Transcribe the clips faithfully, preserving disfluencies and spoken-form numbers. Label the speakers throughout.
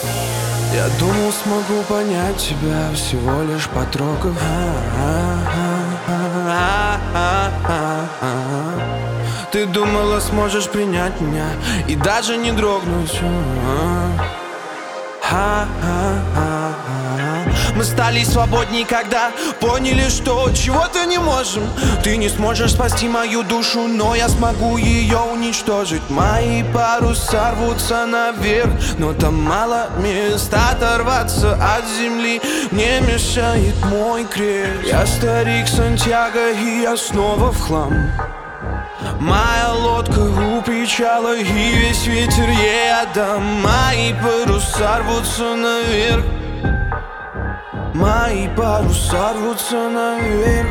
Speaker 1: Я думал, смогу понять тебя, всего лишь потрогав. Ты думала, сможешь принять меня и даже не дрогнуть. Мы стали свободней, когда поняли, что чего-то не можем. Ты не сможешь спасти мою душу, но я смогу ее уничтожить. Мои паруса рвутся наверх, но там мало места оторваться от земли. Мне мешает мой крест. Я старик Сантьяго, и я снова в хлам. Моя лодка у причала, и весь ветер ей отдам. Мои паруса рвутся наверх. Мои паруса рвутся наверх.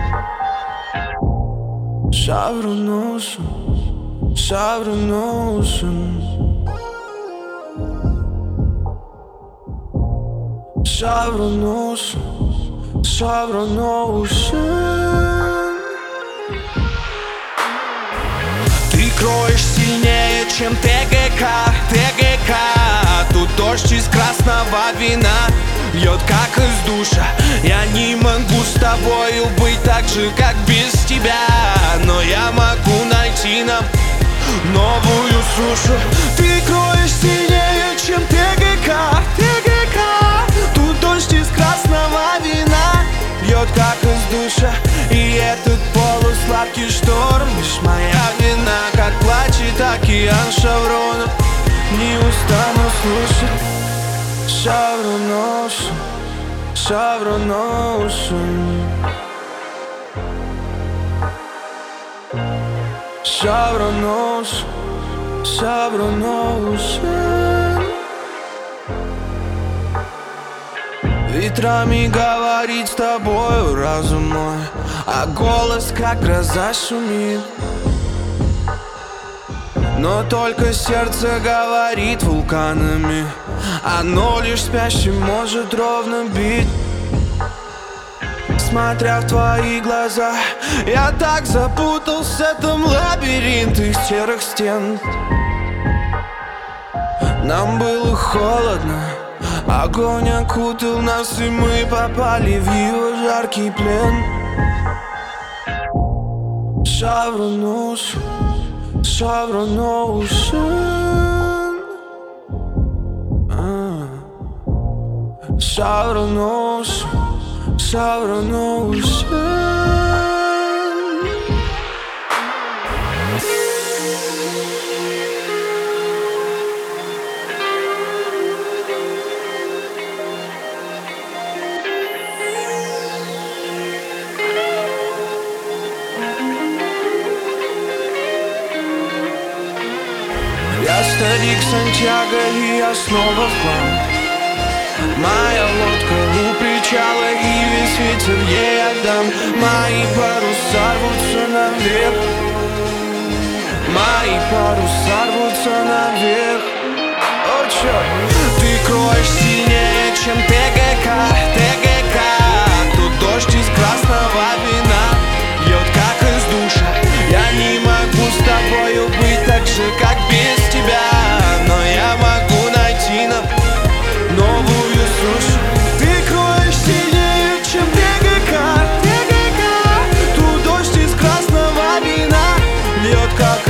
Speaker 1: Chevron Ocean, Chevron Ocean, Chevron Ocean, Chevron Ocean. Ты кроешь сильнее, чем ТГК, ТГК. Тут дождь из красного вина льет, как из душа. Я не могу с тобою быть так же, как без тебя, но я могу найти нам новую сушу. Ты кроешь сильнее, чем ТГК, ТГК. Тут дождь из красного вина льет, как из душа. И этот полусладкий шторм лишь моя вина. Как плачет океан шевронов, не устану слушать. Chevron Ocean, Chevron Ocean, Chevron Ocean, Chevron Ocean. Ветрами говорит с тобою разум мой, а голос как гроза шумит. Но только сердце говорит вулканами, оно лишь спящим может ровно бить. Смотря в твои глаза, я так запутался в этом лабиринте серых стен. Нам было холодно, огонь окутал нас, и мы попали в его жаркий плен. Chevron Ocean, Chevron Ocean, Chevron Ocean, Chevron Ocean. Я старик Сантьяго, и я снова в хлам. Моя лодка у причала, и весь ветер ей отдам. Мои паруса рвутся наверх. Мои паруса рвутся наверх. О, черт! Ты кроешь сильнее, чем ТГК, ТГК. Тут дождь из красного вина льет, как из душа. Я не могу с тобою быть так же, как без тебя, но я могу найти нам новую сушу. Ты кроешь сильнее, чем ТГК, ТГК. Тут дождь из красного вина льет, как